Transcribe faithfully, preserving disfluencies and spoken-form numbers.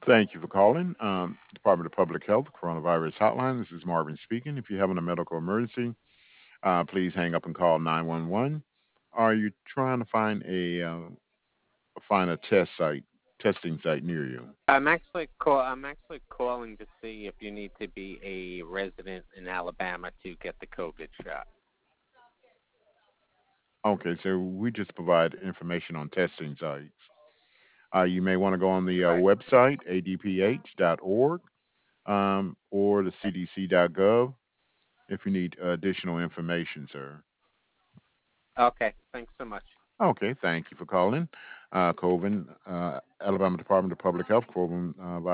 Thank you for calling. Um, Department of Public Health Coronavirus Hotline. This is Marvin speaking. If you're having a medical emergency, uh, please hang up and call nine one one. Are you trying to find a uh, find a test site, testing site near you? I'm actually call I'm actually calling to see if you need to be a resident in Alabama to get the COVID shot. Okay, so we just provide information on testing sites. Uh, you may want to go on the uh, Right. website a d p h dot org um, or the c d c dot gov if you need additional information, sir. Okay. Thanks so much. Okay, thank you for calling. Uh, Coven, uh, Alabama Department of Public Health, Coven uh,